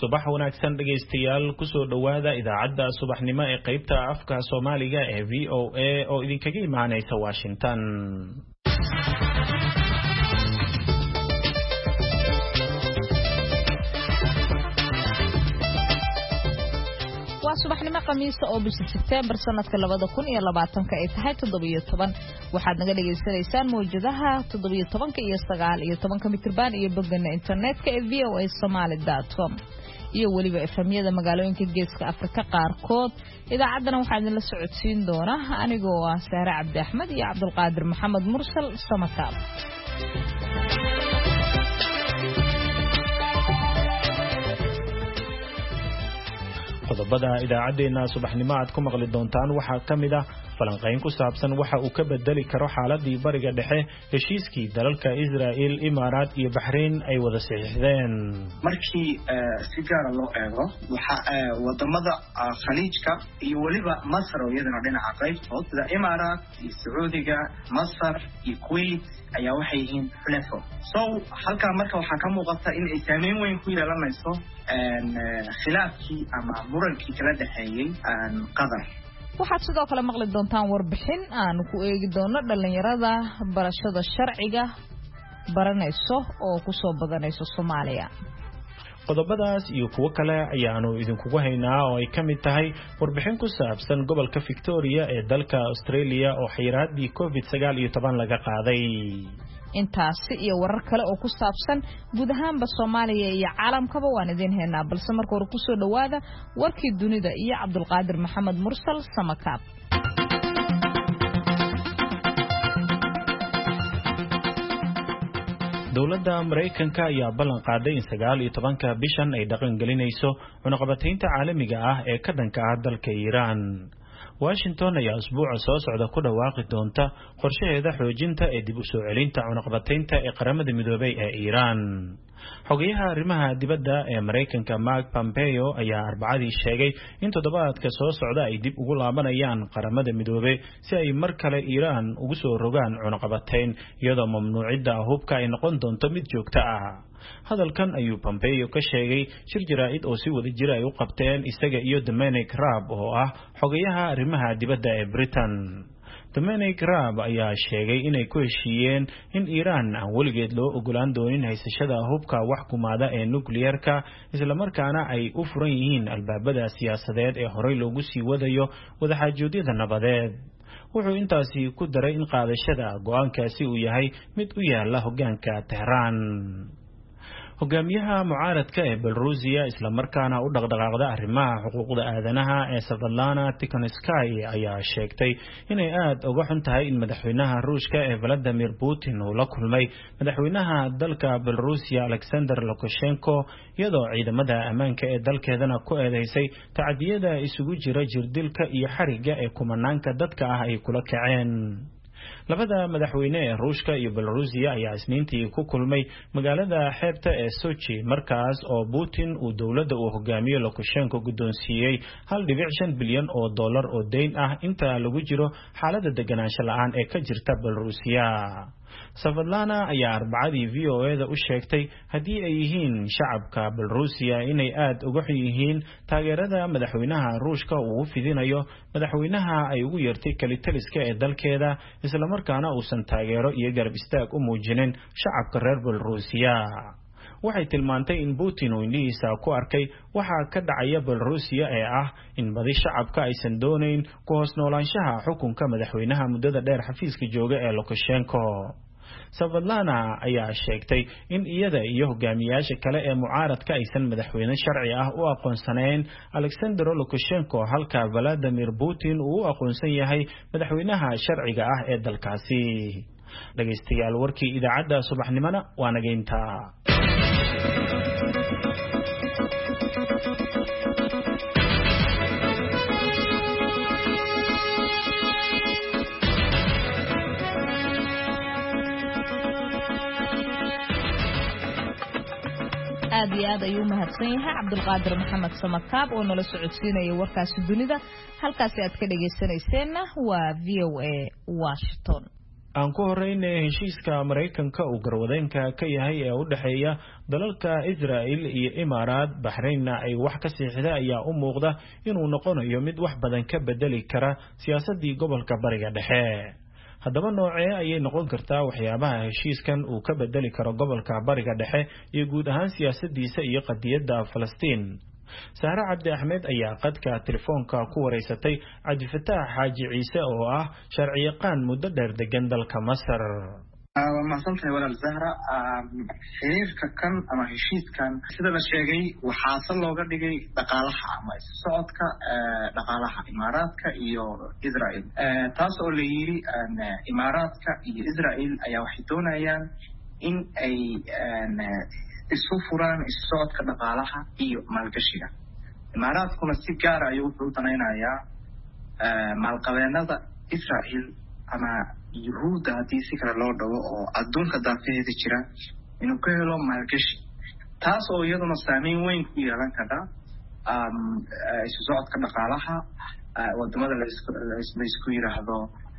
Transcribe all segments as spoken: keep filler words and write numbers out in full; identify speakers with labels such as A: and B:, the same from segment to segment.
A: subax wanaagsan dhageystayaal ku soo dhawaada idaacadda subaxnimo ee qaybta afka Soomaaliga ee V O A oo idinkaga imaanaysa Washington.
B: waa subaxnimo khamiis oo bisha September sanadka labada kun iyo labaatanka ay tahay toddoba iyo toban waxaad naga dhageysanaysaan mowjadaha toddoba iyo toban iyo sagaal iyo toban mitirban iyo bogana internetka ee v o a somali dot com iyo waliba efamyada magaalooyinka geeska Afrika qaarkood. idaacadana waxaa idin la socodsiin doona anigoo ah Saara Cabdi Axmed iyo Cabdulqaadir Maxamed Mursal Samakaab.
A: qodobada idaacadeena subaxnimo aad ku maqli doontaan waxaa kamid ah falanqeyn ku saabsan waxa uu ka bedeli karo xaaladii bariga dhexe heshiiskii dalalka Israel, Imaaraat iyo Bahrain ay wada saxiixdeen.
C: markii si gaar ah loo eego waxa wadamada Khaliijka iyo waliba Masar oo iyadana dhinaca qaybtood sida Imaaraat iyo Sacuudiga, Masar iyo Kuwait ayaa waxay yihiin xulafo. so halka marka waxa ka muuqata in ay saameyn weyn ku yeelanayso khilaafkii ama murankii kala dhaxeeyay Qatar.
B: waxaad sidoo kale maqli doontaan warbixin aan ku eegi doono dhalinyarada barashada sharciga baranayso oo ku soo badanayso Soomaaliya.
A: qodobadaas iyo kuwa kale ayaanu idinkugu haynaa oo ay kamid tahay warbixin ku saabsan gobolka Victoria ee dalka Australia oo xayiraadii covid sagaal iyo toban laga qaaday.
B: intaasi iyo warar kale oo ku saabsan guud ahaanba Soomaaliya iyo caalamkaba waan idin heynaa balse marka hore ku soo dhawaada warkii dunida iyo Cabdulqaadir Maxamed Mursal Samakaab.
A: dowladda Mareykanka ayaa ballan qaaday in sagaal iyo tobanka bishan ay dhaqan gelinayso cunaqabataynta caalamiga ah ee ka dhanka ah dalka Iiraan. Washington ayaa usbuuca soo socda ku dhawaaqi doonta qorshaheeda xoojinta ee dib u soo celinta cunaqabataynta ee qaramada midoobay ee Iiraan. xogayaha arrimaha dibadda ee Mareykanka Mark Pompeo ayaa Arbacadii sheegay in toddobaadka soo socda ay dib ugu laabanayaan qaramada midoobay si ay mar kale Iiraan ugu soo rogaan cunaqabatayn iyadoo mamnuucidda hubka ay noqon doonto mid joogto ah. hadalkan ayuu Pompeo ka sheegay shir jaraa'id oo si wada jir ay u qabteen isaga iyo Dominic Raab oo ah xogayaha arrimaha dibadda ee Britain. Dominic Raab ayaa sheegay inay ku heshiiyeen in Iiraan aan weligeed loo ogolaan doonin haysashada hubka wax kumaada ee nuclear-ka isla markaana ay u furan yihiin albaabada siyaasadeed ee horey loogu sii wadayo wadaxaajoodyada nabadeed. wuxuu intaasi ku daray in qaadashada go'aankaasi uu yahay mid u yaala hoggaanka Tehran. hogaamiyaha mucaaradka ee Belarusia isla markaana u dhaqdhaqaaqda arrimaha xuquuqda aadanaha ee Svetlana Tikhanovskaya ayaa sheegtay inay aad uga xun tahay in madaxweynaha Ruushka ee Vladimir Putin uu la kulmay madaxweynaha dalka Belarusia Alexander Lukashenko iyadoo ciidamada ammaanka ee dalkeedana ku eedeysay tacadiyada isugu jira jirdilka iyo xariga ee kumanaanka dadka ah ay kula kaceen. labada madaxweyne ee Ruushka iyo Belarusia ayaa isniintii ku kulmay magaalada xeebta ee Sochi markaas oo Putin uu dawladda uu hogaamiyo Lukashenko guddoonsiiyay hal dhibic shan bilyan oo dollar oo deyn ah inta lagu jiro xaaladda deganaansho la'aan ee ka jirta Belarusia. Svetlana ayaa Arbacadii V O A da u sheegtay haddii ay yihiin shacabka Belarusia inay aad uga xun yihiin taageerada madaxweynaha Ruushka uu u fidinayo madaxweynaha ay ugu yeertay kalitaliska ee dalkeeda isla markaana uusan taageero iyo garab istaag u muujinin shacabka reer Belarusia. waxay tilmaantay in Putin uu indhihiisa ku arkay waxa ka dhacaya Belarusia ee ah in badi shacabka aysan doonayn ku hoos noolaanshaha xukunka madaxweynaha muddada dheer xafiiska jooga ee Lukashenko. Svetlana ayaa sheegtay in iyada iyo hogaamiyaasha kale ee mucaaradka aysan madaxweyne sharci ah u aqoonsanayn Alexander Lukashenko halka Vladimir Putin uu u aqoonsan yahay madaxweynaha sharciga ah ee dalkaasi. dhageystayaal warkii idaacadda subaxnimona waa nageynta.
B: aad iyo aad ayuu mahadsan yahay Cabdulqaadir Maxamed Samakaab oo nala socodsiinaya warkaasi dunida halkaas aad ka dhageysanayseen waa V O A Washington.
A: aan ku horeynay heshiiska Mareykanka uu garwadeenka ka yahay ee u dhaxeeya dalalka Israel iyo Imaaraad Bahrainna ay wax ka siixda ayaa u muuqda inuu noqonayo mid wax badan ka bedeli kara siyaasadii gobolka Bariga Dhexe. haddaba noocee ayay noqon kartaa waxyaabaha heshiiskan uu ka bedeli karo gobolka Bariga Dhexe iyo guud ahaan siyaasadiisa iyo qadiyadda Falastiin? Sahra Cabdi Ahmed ayaa qadka telefoonka ku wareysatay Cabdi Fataax Xaaji Ciise oo ah sharci yaqaan muddo dheer degan dalka Masar.
C: waa mahadsantahay walaal Zahra. xiriirka kan ama heshiiskan sida la sheegay waxaa sal looga dhigay dhaqaalaha ama isu socodka dhaqaalaha Imaaraadka iyo Israel. taas oo la yiri Imaaraadka iyo Israel ayaa waxay doonayaan in ay isu furaan isu socodka dhaqaalaha iyo maalgashiga. Imaaraadkuna si gaar ah ayuu u danaynayaa maalqabeennada Israel ama Yuhuudda haddii si kale loo dhawo oo adduunka daafeeda jira inuu ka helo maalgashi, taas oo iyaduna saameyn weyn ku yeelan karta isu socodka dhaqaalaha wadamada la isku yiraahdo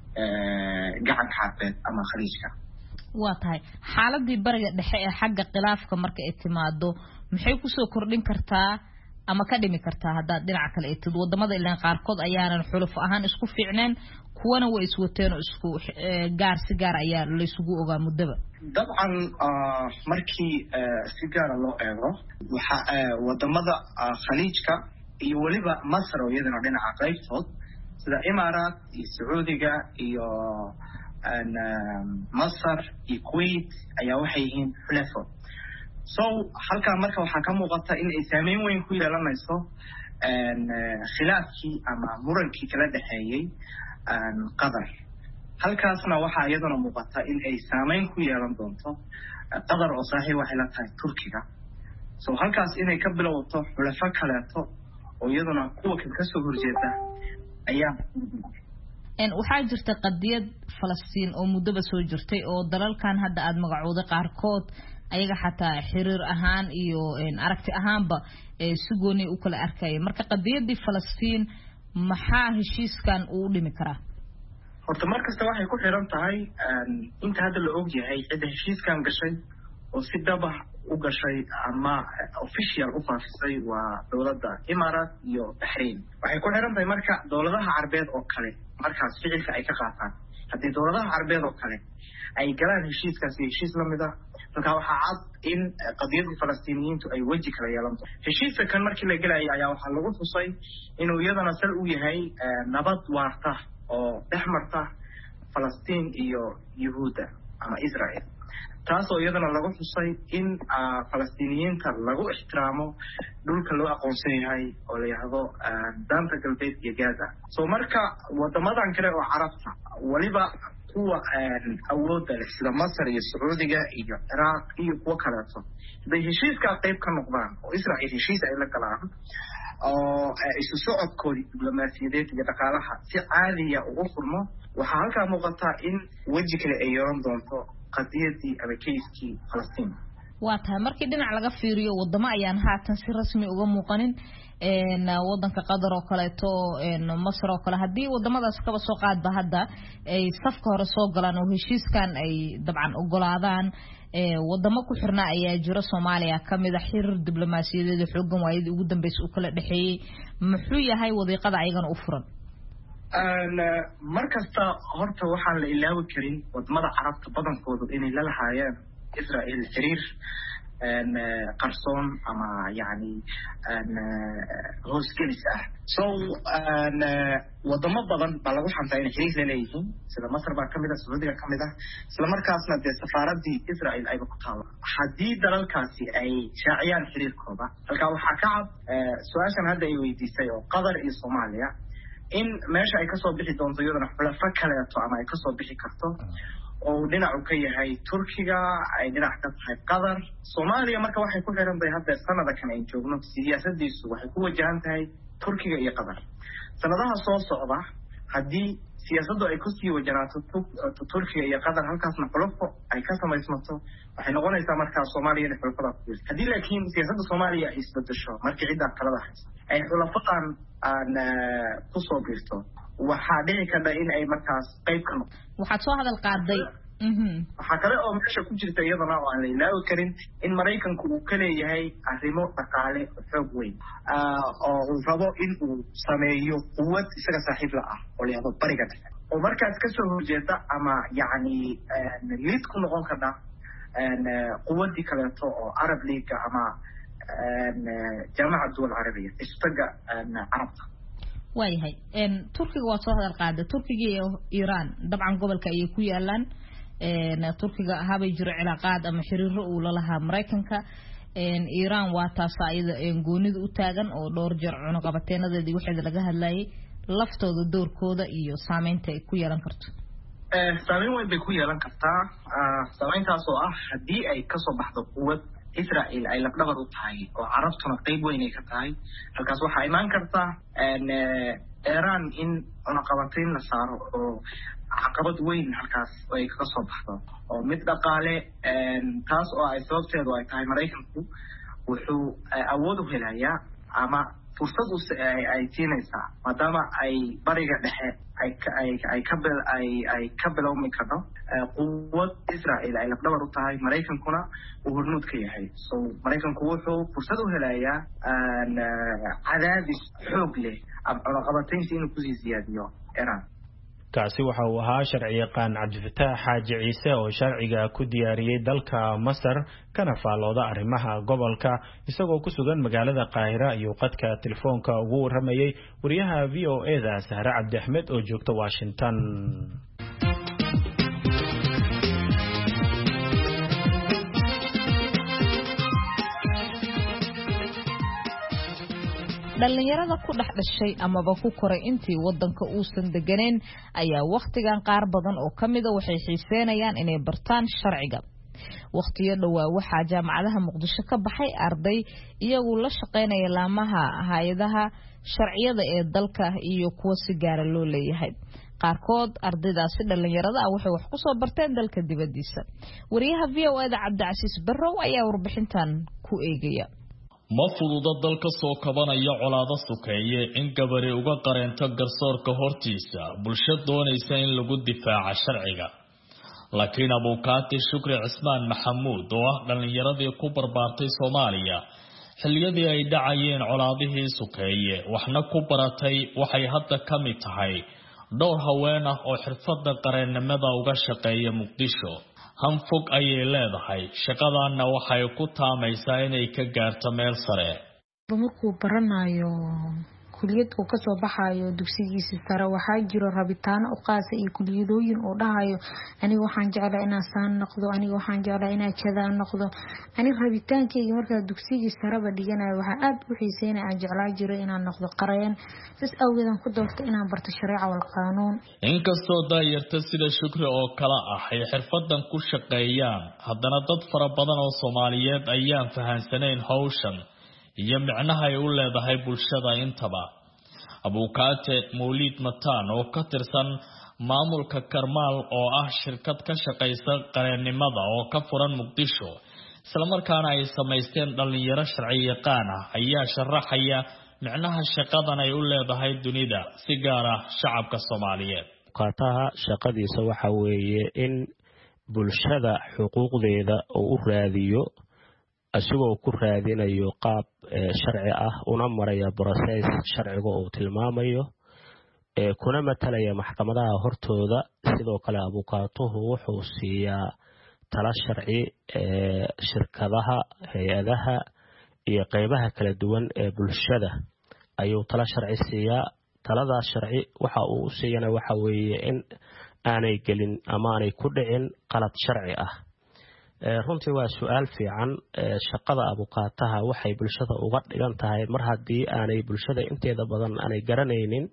C: gacanka carbeed ama khaliijka.
B: waa tahay xaaladii Bariga Dhexe ee xagga khilaafka marka ay timaado maxay ku soo kordhin kartaa ama ka dhimi kartaa hadda dhinaca kale ee tid wadamada ilaa qaarkood ayaanan xuluf ahaan isku fiicneen kuwana way iswateen oo isku gaar si gaar ayaa la isugu ogaa mudaba.
C: dabcan markii si gaar loo eego waxa wadamada khaliijka iyo waliba Masar oo iyadana dhinaca qaybtood sida Imaaraat iyo Sacuudiga iyo and Masar iyo Kuwait ayaa waxay yihiin xulafo. so halka marka waxa ka muuqata in ay saameyn weyn ku yeelanayso and khilaafkii ama murankii kala dhaxeeyay and Qatar. halkaasna waxa iyadana muuqata in ay saameyn ku yeelan doonto Qatar oo saaxiib waxay la tahay Turkiga. so halkaas inay ka bilowdo xulafo kaleeto oo iyadana kuwa ka soo horjeeda ayaa
B: en waxaa jirta qadiyad Falastiin oo muddo soo jirtay oo dalalkan hadda aad magacooda qaarkood ayaga xataa xiriir ahaan iyo aragti ahaanba ee si gooni u kala arkay. marka qadiyadii Falastiin maxaa heshiiskan uu dhimi karaa?
C: horta markasta waxay ku xiran tahay inta hadda la og yahay cid heshiiskan gashay oo si dhab ah u gashay ama official u faafisay waa dawladda Imaaraat iyo Bahrain. waxay ku xiran tahay marka dawladaha Carbeed oo kale markaas ficilka ay ka qaataan. haddii dawladaha Carbeed oo kale ay galaan heshiiskaasi heshiis la mid ah marka waxaa cad in qadiyadda Falastiiniyiintu ay waji kala yeelanto. heshiiska kan markii la galay ayaa waxaa lagu tusay inuu iyadana sal u yahay nabad waarta oo dhexmarta Falastiin iyo Yuhuudda ama Israel. taas oo iyadana lagu xusay in Falastiiniyiinta lagu ixtiraamo dhulka loo aqoonsan yahay oo la yiraahdo daanta galbeed iyo Gaza. soo marka wadamadan kale oo Carabta waliba kuwa awoodda leh sida Masar iyo Sacuudiga iyo Iraq iyo kuwa kaleeto haday heshiiska qayb ka noqdaan oo Israel heshiis ay la galaan oo isu socodkoodii diblomaasiyadeed iyo dhaqaalaha si caadiya ugu furmo, waxaa halkaa muuqata in waji kale ay yeelan doonto qadiyadii ama keiskii Falastiin.
B: waa tahay markii dhinac laga fiiriyo wadamo ayaan haatan si rasmi uga muuqanin een wadanka Qatar oo kaleeto een Masar oo kale hadii wadamadaas kaba soo qaadba hadda ay safka hore soo galaan oo heshiiskan ay dabcan ogolaadaan ee wadamo ku xirna ayaa jira Soomaaliya kamid ah xiriir diblomaasiyadeed xoogan waayadii ugu dambeysay u kala dhaxeeyay. muxuu yahay wadiiqada ayagana u furan?
C: markasta horta waxaan la ilaawi karin wadamada Carabta badankoodu inay la lahaayeen Israel xiriir qarsoon ama yani hoosgelis ah. so wadamo badan baa lagu xantaa inay xiriir la leeyihiin sida Masar baa kamid ah, Sacuudiga kamid ah, isla markaasna dee safaaradii Israel ayba ku taalo. haddii dalalkaasi ay shaaciyaan xiriirkooda halkaa waxaa ka cad su-aashan hadda ay weydiisay oo Qatar iyo Soomaaliya in meesha ay kasoo bixi doonto iyadana xulafo kaleeto ama ay kasoo bixi karto oo dhinacu ka yahay Turkiga ay dhinac ka tahay Qatar. Soomaaliya marka waxay ku xiran tahay hadda sanada kan ay joogno siyaasadiisu waxay ku wajahan tahay Turkiga iyo Qatar. sanadaha soo socda haddii siyaasaddu ay ku sii wajanaato Turkiga iyo Qatar halkaasna xulafo ay ka samaysmato waxay noqonaysaa markaa Soomaaliya in xulafada ku jirto. haddii laakiin siyaasadda Soomaaliya ay isbedesho markii cidda kalada haysa ay xulafadan aan ku soo biirto waxaa dhici karta in ay markaas qayb ka noqdo.
B: waxaad soo hadal qaaday
C: waxaa kale oo meesha ku jirta iyadana oo aan la ilaawi karin in Maraykanku uu ka leeyahay arrimo dhaqaale xoog weyn oo uu rabo in uu sameeyo quwad isaga saaxiib la ah oo la yaqo bariga dhexe oo markaas ka soo horjeeda ama yacni lid ku noqon karta quwadii kaleeto oo Arab League ama jaamacadda dawlad carabiya istaga carabta.
B: waayahay turkiga waa soo hadal qaaday turkiga iyo Iran dabcan gobolka ay ku yaalaan turkiga habay jiro cilaaqaad ama xiriiro uu la lahaa Mareykanka Iran waa taas ayada goonida u taagan oo dhowr jeer cunaqabateenadeedii wixii laga hadlayay laftooda doorkooda iyo saameynta ay ku yeelan karto.
C: saameyn weyn bay ku yeelan kartaa saameyntaas oo ah haddii ay ka soo baxdo quwad Israel ay lafdhabar u tahay oo carabtuna qayb weyn ay ka tahay halkaas waxaa imaan karta Iran in cunaqabateyn la saaro oo caqabad weyn halkaas ay ka soo baxdo oo mid dhaqaale taas oo ay sababteedu ay tahay Mareykanku wuxuu awood u helayaa ama fursad u ay siinaysaa maadaama ay bariga dhexe ay ay ay ka bil ay ay ka bilowmi karto quwad Israel ay lafdhabar u tahay Mareykankuna uu hormuud ka yahay so Mareykanku wuxuu fursad u helayaa cadaadis xoog leh cunaqabateynta inuu ku sii siyaadiyo Iran.
A: kaasi waxa uu ahaa sharci yaqaan Cabdifataax Xaaji Ciise oo sharciga ku diyaariyay dalka Masar kana faalooda arrimaha gobolka isagoo ku sugan magaalada Qaahira iyo qadka telefoonka ugu waramayay wariyaha V O A da Sahra Cabdi Ahmed oo joogta Washington.
B: dhalinyarada ku dhex dhashay amaba ku koray intii wadanka uusan deganeen ayaa waqtigan qaar badan oo kamida waxay xiiseenayaan inay bartaan sharciga. waqtiyo dhawaa waxaa jaamacadaha Muqdisho ka baxay arday iyagu la shaqeynaya laamaha hay'adaha sharciyada ee dalka iyo kuwa si gaar ah loo leeyahay. qaarkood ardaydaasi dhalinyarada ah waxay wax ku soo barteen dalka dibadiisa. wariyaha V O A da Cabdicasiis Barrow ayaa warbixintan ku eegaya.
D: ma fududa dalka soo kabanaya colaado sukeeye in gabari uga qareento garsoorka hortiisa bulsho doonaysa in lagu difaaco sharciga laakiin abukaati Shukri Cismaan Maxamuud oo ah dhalinyaradii ku barbaartay Soomaaliya xilliyadii ay dhacayeen colaadihii sukeeye waxna ku baratay waxay hadda ka mid tahay dhowr haween ah oo xirfadda qareennimada uga shaqeeya Muqdisho. hanfog ayay leedahay shaqadaana waxay ku taamaysaa inay ka gaarto meel sare.
E: markuu baranayo kuliyad uu ka soo baxayo dugsigiisa sare waxaa jiro rabitaan u qaas iyo kuliyadooyin oo dhahayo aniga waxaan jeclaa inaan saan noqdo aniga waxaan jeclaa inaan kada noqdo aniga rabitaankayga marka dugsigiisa sare ba dhiganayo waxa aad u xiiseynaa aan jeclaa jiro inaan noqdo qareen sis awgeedan ku doorto inaan barto shariica wal qaanuun.
D: inkastoo daayarta sida Shukri oo kala ah ay xirfadan ku shaqeeyaan haddana dad fara badan oo Soomaaliyeed ayaan fahansanayn hawshan iyo micnaha ay u leedahay bulshada intaba. abukaate Mawlid Mataan oo ka tirsan maamulka Karmaal oo ah shirkad ka shaqeysa qareennimada oo ka furan Muqdisho isla markaana ay sameysteen dhalinyaro sharci yaqaan ah ayaa sharaxaya micnaha shaqadan ay u leedahay dunida si gaar ah shacabka Soomaaliyeed.
F: qaataha shaqadiisa waxa weeye in bulshada xuquuqdeeda uu u raadiyo asigoo ku raadinayo qaab sharci ah una maraya process sharciga oo tilmaamayo ee kuna matalaya maxkamadaha hortooda. sidoo kale abukaatuhu wuxuu siiyaa tala sharci ee shirkadaha hay'adaha iyo qaybaha kala duwan ee bulshada ayuu tala sharci siiyaa. talada sharci waxa uu siiyana waxa weeye in aanay gelin ama aanay ku dhicin qalad sharci ah. runtii waa su'aal fiican. shaqada abukaataha waxay bulshada uga dhigan tahay mar haddii aanay bulshada inteeda badan aanay garanaynin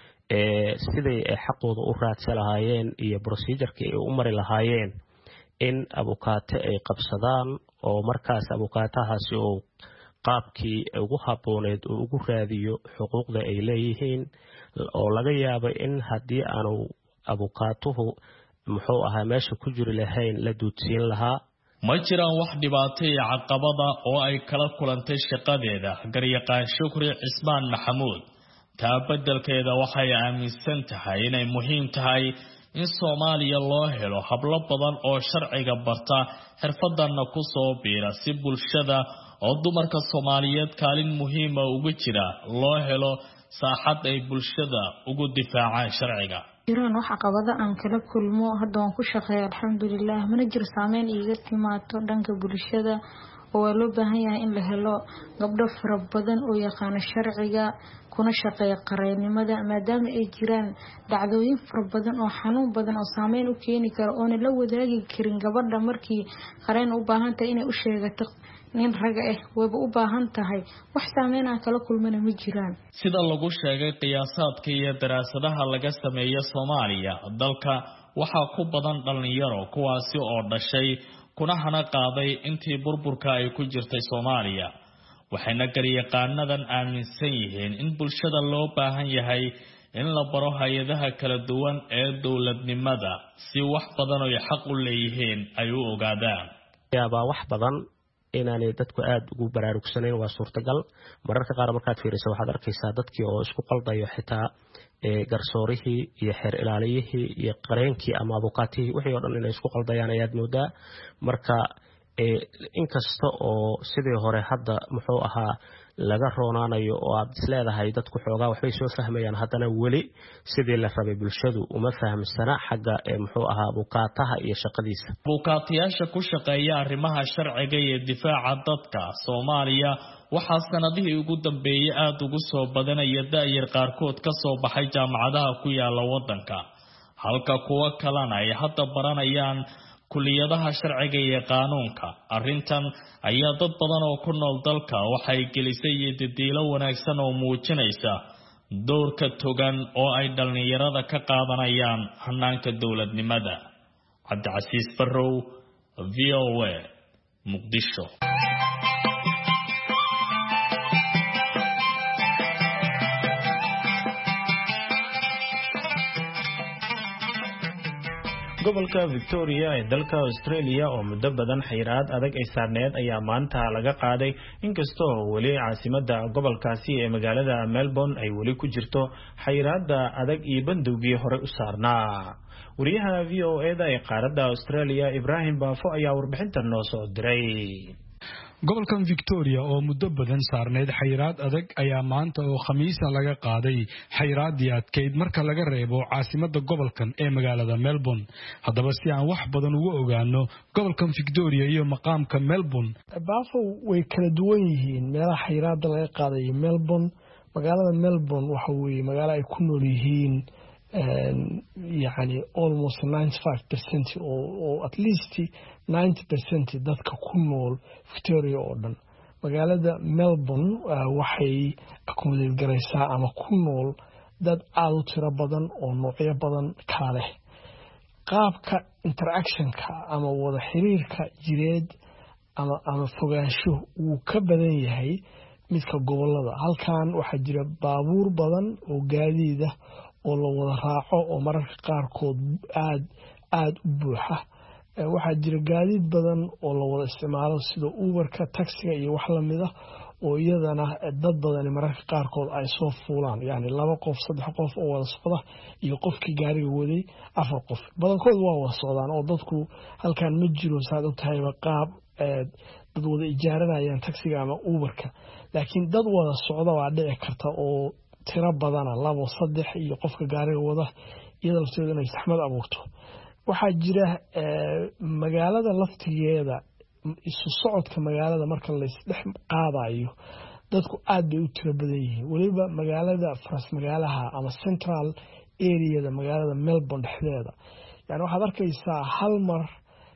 F: sidii ay xaqooda u raadsan lahaayeen iyo procedure-kii ay u mari lahaayeen in abukaate ay qabsadaan oo markaas abukaatahaasi uu qaabkii ugu habbooneed uu ugu raadiyo xuquuqda ay leeyihiin oo laga yaabo in haddii aanu abukaatuhu muxuu ahaa meesha ku jiri lahayn la duudsiin lahaa.
D: ma jiraan wax dhibaato iyo caqabada oo ay kala kulantay shaqadeeda garyaqaan Shukri Cismaan Maxamuud taa beddelkeeda waxay aaminsan tahay inay muhiim tahay in Soomaaliya loo helo hablo badan oo sharciga barta xirfadanna ku soo biira si bulshada oo dumarka Soomaaliyeed kaalin muhiim ah ugu jira loo helo saaxad ay bulshada ugu difaacaan sharciga.
E: jiraan wax caqabado aan kala kulmo hadda waan ku shaqeeyaa alxamdulillaah mana jiro saameyn iiga timaado dhanka bulshada oo loo baahan yahay in la helo gabdho fara badan oo yaqaan sharciga kuna shaqeeya qareennimada maadaama ay jiraan dhacdooyin fara badan oo xanuun badan oo saameyn u keeni kara oo la wadaagi karin gabadha markii qareen u baahan tahay inay u sheegato nin rag ah waba u baahan tahay wax saameyn aan kala kulmana ma jiraan.
D: sida lagu sheegay qiyaasaadka iyo daraasadaha laga sameeyo Soomaaliya dalka waxaa ku badan dhalinyaro kuwaasi oo dhashay kuna hana qaaday intii burburka ay ku jirtay Soomaaliya waxayna garyaqaanadan aaminsan yihiin in bulshada loo baahan yahay in la baro hay'adaha kala duwan ee dawladnimada si wax badan oo xaq u leeyihiin ay u ogaadaan.
F: yaaba wax badan inaanay dadku aad ugu baraarugsaneen waa suurtagal mararka qaar markaad fiiriso waxaad arkaysaa dadkii oo isku qaldayo xitaa ee garsoorihii iyo xeer ilaaliyihii iyo qareenkii ama abukaatihii wixii oo dhan inay isku qaldayaan ayaad moodaa marka ee inkasta oo sidii hore hadda muxuu ahaa laga roonaanayo oo aad isleedahay dadku xoogaa waxbay soo fahmayaan haddana weli sidii la rabay bulshadu uma fahamsana xagga ee muxuu ahaa abukaataha iyo shaqadiisa.
D: abukaatayaasha ku shaqeeya arrimaha sharciga iyo difaaca dadka Soomaaliya waxaa sanadihii ugu dambeeyay aad ugu soo badanaya daayir qaarkood ka soo baxay jaamacadaha ku yaala wadanka halka kuwa kalena ay hadda baranayaan kuliyadaha sharciga iyo qaanuunka. arrintan ayaa dad badan oo ku nool dalka waxay gelisay didiilo wanaagsan oo muujinaysa doorka togan oo ay dhalinyarada ka qaadanayaan hanaanka dawladnimada. Cabdicasiis Barrow, V O A, Muqdisho.
A: gobolka Victoria ee dalka Australia oo muddo badan xayiraad adag ay saarneed ayaa maanta laga qaaday inkastoo weli caasimadda gobolkaasi ee magaalada Melbourne ay weli ku jirto xayiraadda adag iyo bandowgii hore u saarnaa. wariyaha V O A-da ee qaaradda Australia Ibrahim Baafo ayaa warbixintan noo soo diray.
G: gobolkan Victoria oo muddo badan saarneed xayiraad adag ayaa maanta oo Khamiisa laga qaaday xayiraadii adkeyd marka laga reebo caasimadda gobolkan ee magaalada Melbourne. haddaba si aan wax badan uga ogaano gobolkan Victoria iyo maqaamka Melbourne,
H: Baafo way kala duwan yihiin meelaha xayiraadda laga qaaday Melbourne. magaalada Melbourne waxa weeye magaalo ay ku nool yihiin يعني almost ninety-five percent oo at least ninety percent dadka ku nool Victoria oo dhan. magaalada Melbourne waxay accumulate garaysaa ama ku nool dad aad u tiro badan oo noocyo badan ka leh. qaabka interactionka ama wada xiriirka jireed ama ama fogaansho uu ka badan yahay midka gobolada. halkan waxa jira baabuur badan oo gaadiid ah oo la wada raaco oo mararka qaarkood aad aad u buuxa. waxaa jira gaadiid badan oo la wada isticmaalo sida Uberka, taxiga iyo wax la mid ah oo iyadana dad badan mararka qaarkood ay soo fuulaan, yani laba qof saddex qof oo wada socda iyo qofkii gaariga waday afar qof. badankood waa wada socdaan oo dadku halkan ma jiro saad u tahay qaab dad wada ijaaranayaan taxiga ama Uberka, laakiin dad wada socda waa dhici karta oo tiro badana labo saddex iyo qofka gaariga wada iyada lafteeda inay saxmad abuurto. waxaa jira magaalada laftigeeda isu socodka magaalada marka la isdhex qaadayo dadku aad bay u tiro badan yihiin. waliba magaalada faras magaalaha ama central area-da magaalada Melbourne dhexdeeda, yani waxaad arkaysaa hal mar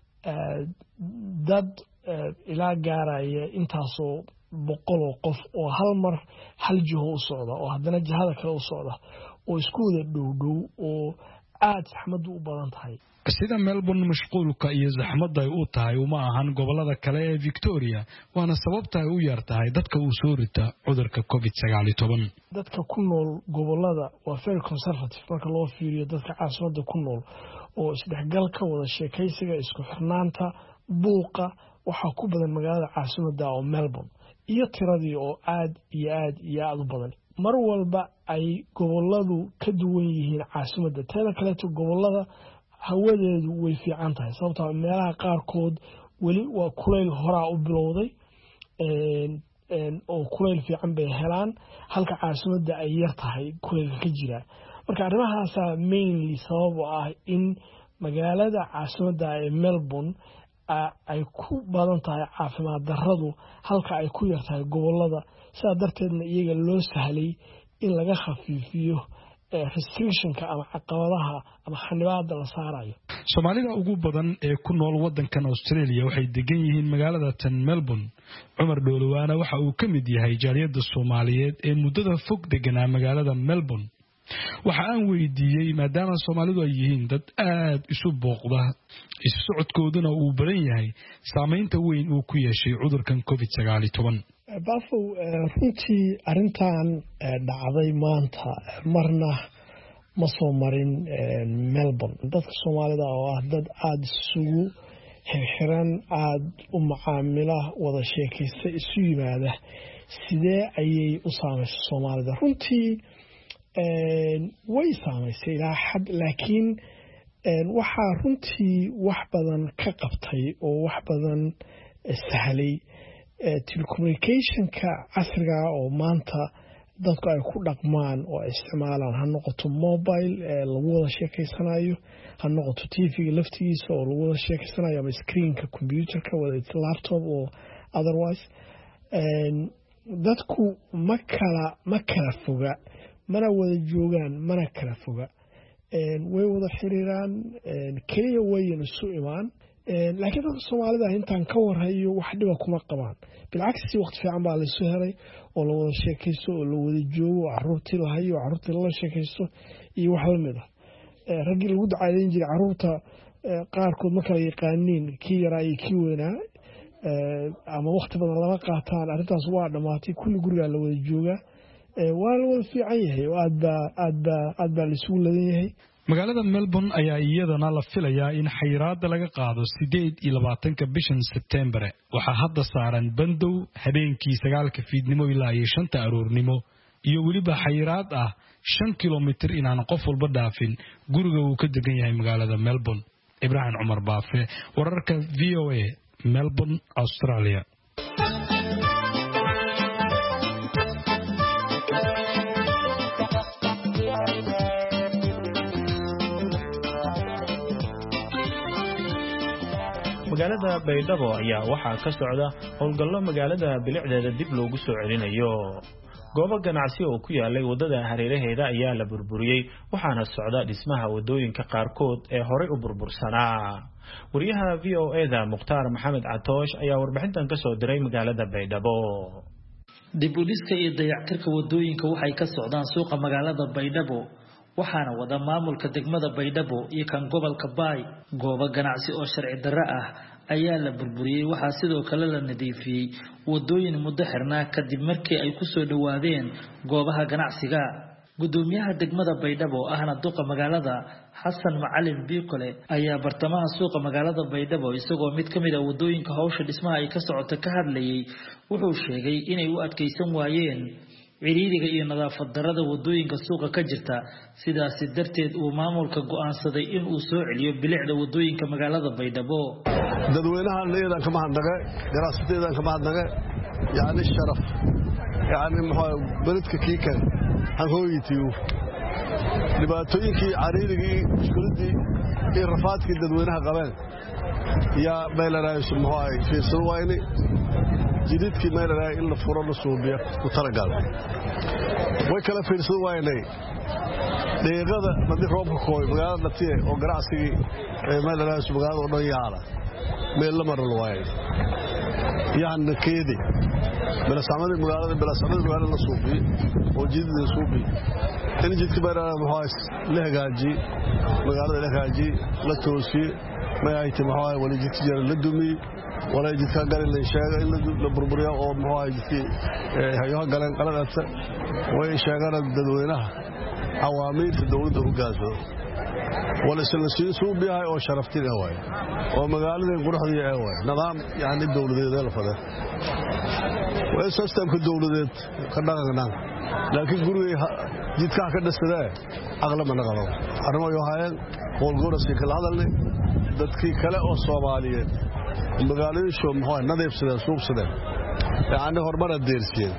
H: dad ilaa gaaraya intaasoo boqol oo qof oo hal mar hal jiho u socda oo haddana jihada kale u socda oo isku wada dhow dhow oo aad saxmadu u badan tahay.
G: sida Melbourne mashquulka iyo saxmadda ay u tahay uma ahan gobolada kale ee Victoria, waana sababta ay u yar tahay dadka uu soo rita cudurka covid sagaal iyo toban.
H: dadka ku nool gobolada waa very conservative marka loo fiiriyo dadka caasimadda ku nool oo isdhexgalka wada sheekaysiga isku xirnaanta buuqa waxaa ku badan magaalada caasimadda oo Melbourne iyo tiradii oo aad iyo aad iyo aad u badan. mar walba ay goboladu ka duwan yihiin caasimadda teeda kaleeto gobolada hawadeedu way fiican tahay sababtoo meelaha qaarkood weli waa kulayl horaa u bilowday oo kulayl fiican bay helaan halka caasimadda ay yar tahay kulaylka ka jira marka arrimahaasaa mainly sabab u ah in magaalada caasimadda ee Melbourne ay ku badan tahay caafimaad darradu halka ay ku yar tahay gobolada sidaa darteedna iyaga loo sahlay in laga khafiifiyo restrictionka ama caqabadaha ama xanibaada la saarayo.
G: Soomaalida ugu badan ee ku nool wadankan Australia waxay degan yihiin magaalada tan Melbourne. Cumar Dhoolowaana waxa uu ka mid yahay jaaliyadda Soomaaliyeed ee muddada fog deganaa magaalada Melbourne. waxa aan weydiiyay maadaama Soomaalidu ay yihiin dad aad isu booqda isu socodkooduna uu badan yahay saameynta weyn uu ku yeeshay cudurkan covid sagaal iyo toban.
H: Bafo runtii arintan dhacday maanta marna ma soo marin Melbourne. Dadka Soomaalida oo ah dad aad isugu xirxiran aad u macaamila wada sheekaysta isu yimaada sidee ayay u saameysay Soomaalida runtii way saameysay ilaa xad laakiin waxaa runtii wax badan ka qabtay oo wax badan sahlay telecommunicationka casriga oo maanta dadku ay ku dhaqmaan oo isticmaalaan ha noqoto mobile lagu wada sheekaysanayo ha noqoto T V-ga laftigiisa oo lagu wada sheekaysanayo ama screenka computerka wada laptop or otherwise dadku ma kala ma kala foga mana wada joogaan mana kala foga way wada xiriiraan kaliya wayn isu imaan laakiin dadka Soomaalida intaan ka warhayo wax dhiba kuma qabaan bilcagsi waqti fiican baa la soo helay oo la wada sheekaysto oo la wada joogo caruurtii la hayo caruurtii la sheekaysto iyo wax la mid ah ragii lagu dacaadeyn jiray caruurta qaarkood ma kala yaqaaniin kii yaraa iyo kii weynaa ama waqti badan lama qaataan arrintaas waa dhamaatay kulli guriga la wada joogaa waa la wada fiican yahay oo aad baa aad baa aad baa la isugu ladan yahay.
G: magaalada Melbourne ayaa iyadana la filayaa in xayiraada laga qaado sideed iyo labaatanka bishan September. Waxaa hadda saaran bandow habeenkii sagaalka fiidnimo ilaa iyo shanta aroornimo iyo weliba xayiraad ah shan kilomitir inaan qof walba dhaafin guriga uu ka degan yahay magaalada Melbourne. Ibrahim Umar Baafe, wararka V O A, Melbourne, Australia.
A: magaalada Baydhabo ayaa waxaa ka socda howlgallo magaalada bilicdeeda dib loogu soo celinayo. goobo ganacsi oo ku yaalay wadada hareeraheeda ayaa la burburiyay waxaana socda dhismaha wadooyinka qaarkood ee horey u burbursanaa. wariyaha V O A-da Mukhtaar Maxamed Catoosh ayaa warbixintan ka soo diray magaalada Baydhabo.
I: dib u dhiska iyo dayactirka wadooyinka waxay ka socdaan suuqa magaalada Baydhabo waxaana wada maamulka degmada Baydhabo iyo kan gobolka Baay. goobo ganacsi oo sharci darro ah ayaa la burburiyay waxaa sidoo kale la nadiifiyay wadooyin muddo xirnaa kadib markii ay ku soo dhawaadeen goobaha ganacsiga. gudoomiyaha degmada Baydhabo ahna duqa magaalada Xasan Macalin Biikole ayaa bartamaha suuqa magaalada Baydhabo isagoo mid kamid ah wadooyinka hawsha dhismaha ay ka socoto ka hadlayay wuxuu sheegay inay u adkeysan waayeen ciriiriga iyo nadaafad darrada wadooyinka suuqa ka jirta sidaas darteed uu maamulka go'aansaday in uu soo celiyo bilicda wadooyinka magaalada Baydhabo.
J: dadweynaha leeyahay kama hadnaga ganacsatada kama hadnaga yaani sharaf yaani maxaa baladka kiika han hooyitiyo dhibaatooyinkii ciriirigii mushkiladii iyo rafaadkii dadweynaha qabeen ya meelaraayis maxaa fiirsan waayni jididkii meelaraay in la furo la suubiyo ku talagal way kala fiirsan waayni deeqada madii roobka kooy magaalada naftiye oo ganacsigii meelaraayis magaalada oo dhan yaala meel la maral waayay yaani keedi bala saamada magaalada bala saamada magaalada la suubiyo oo jidid la suubiyo in jidka meelaraay maxaa la hagaaji magaalada la hagaaji la toosiyo ma ay timahay wali jidka jar la dumi wala jidka garan la sheegay in la burburiyo oo maxaa jidka hayo galan qaladata way sheegaan dadweynaha awaamiirta dawladda u gaaso wala isla siin suubiyahay oo sharaftina way oo magaalada quruxda ay way nidaam yaani dawladeed la fada way systemka dawladeed ka dhaqanaan laakiin guriga jidka ka dhasada aqlama naqado arimo yahay qoolgoorasi kala hadalnay dadkii kale oo Soomaaliyeed magaalada Soomaaliya nadiifsada suuqsada yaani horumar adeersiin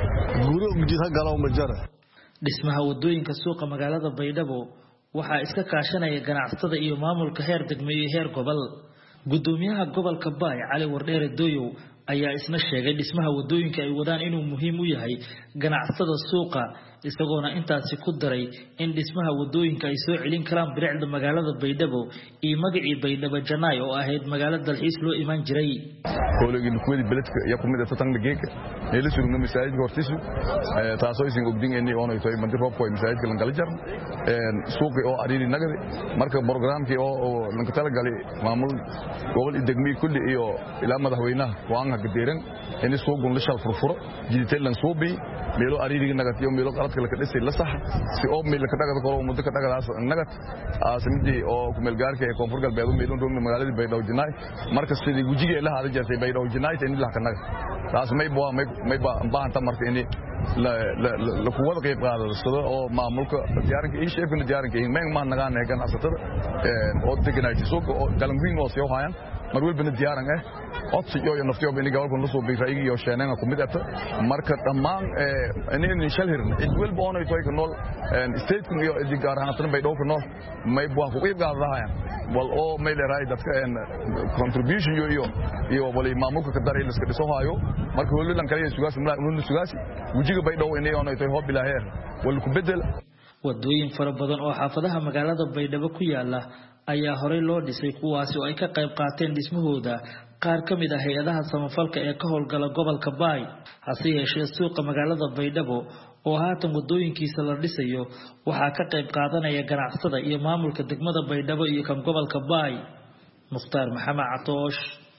J: guriga jidka galaw ma jara
I: dhismaha wadooyinka suuqa magaalada Baydhabo waxa iska kaashanaya ganacsatada iyo maamulka heer degmo iyo heer gobol gudoomiyaha gobolka Baay Cali Wardheere Dooyow ayaa isna sheegay dhismaha wadooyinka ay wadaan inuu muhiim u yahay ganacsatada suuqa isagoona intaasi ku daray in dhismaha wadooyinka ay soo celin karaan bilicda magaalada Baydhabo iyo magacii Baydhabo Janaay oo ahayd magaalada dalxiis loo iman jiray
K: koologin kuwii beledka iyo kumida tan geeka ee surunga masaajidka hortiisu taasoo isin ogdin inay oo ay tahay mandir roobko masaajidka lan galjar een suuqi oo ariiri nagade marka barnaamijkii oo lan ka tala galay maamul gobol degmi kulli iyo ila madaxweynaha waan ha gadeeran in suuqun la shal furfuro jiditay lan suubi meelo ariiri nagatiyo meelo qaladka la ka dhisay la sax si oo meel ka dhagada koro muddo ka dhagadaas nagad aasimdi oo ku meel gaarka ee koonfur galbeed meelo roog magaalada Baydhabo Janaay marka sidii wajiga la hada jirtay Baydhabo Janaay in la ka nagad taas may baa may baa baahanta marka in la la ku wada qayb qaadado oo maamulka diyaarinka iyo sheefka diyaarinka in ma nagaan ee ganacsatada ee oo deganaayti suuq oo galanwiin oo soo hayaan mar walba diyaaran ah odsi iyo naftiyo bini gobolka la soo biiray iyo sheenana ku mid ah marka dhamaan ee inay shalhirin id walba oo ay toy nool state iyo idin gaar ahaan Baydhabo ku nool may baa ku qayb qaadayaan wal oo may leeyahay dadka contribution iyo iyo iyo wali maamulka ka daray iska dhiso hayo marka wali lan kaliya sugaas ma uu sugaas wajiga Baydhabo inay oo ay toy hoob ilaahay wal ku bedel
I: wadooyin fara badan oo xaafadaha magaalada Baydhabo ku yaala ayaa horey loo dhisay kuwaasi oo ay ka qayb qaateen dhismahooda qaar ka mid ah hay'adaha samafalka ee ka howlgala gobolka Baay hase yeeshee suuqa magaalada Baydhabo oo haatan wadooyinkiisa la dhisayo waxa ka qayb qaadanaya ganacsatada iyo maamulka degmada Baydhabo iyo kan gobolka Baay Muxtaar Maxamed Catoosh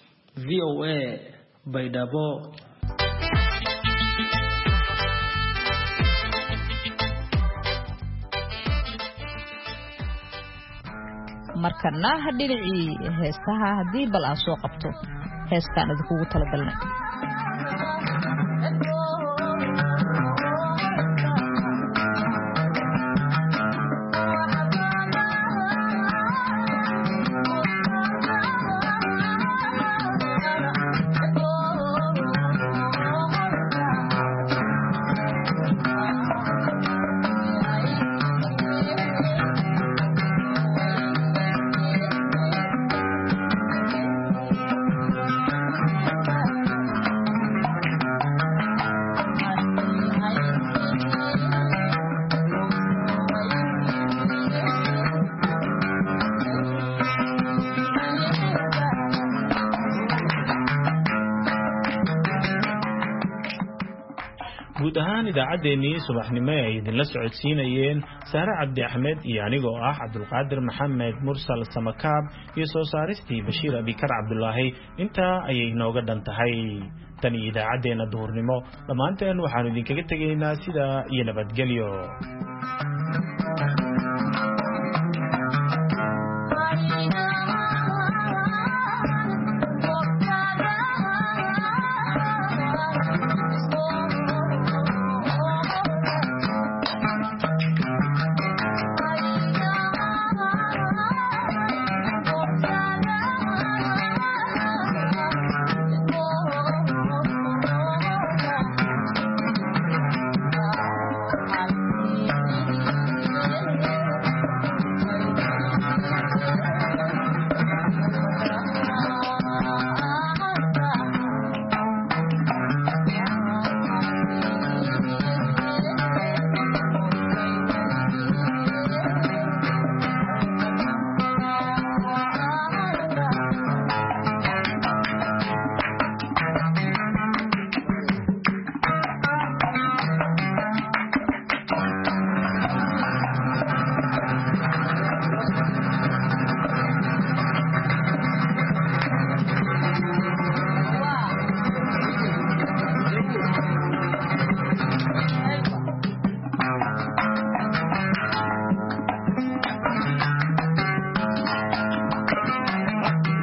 I: V O A Baydhabo
B: markana hadhicii heesaha hadii bal aan soo qabto heestaan idinku ugu tala galnay
A: guud ahaan idaacadeennii subaxnimo ay idinla socodsiinayeen Saare Cabdi Axmed iyo anigoo ah Cabdulqaadir Maxamed Mursal Samakaab iyo soo saaristii Bashiir Abikar Cabdullaahi inta ayay nooga dhan tahay tan idaacadeena duhurnimo dhamaanteen waxaan idinkaga tegaynaa sida iyo nabadgelyo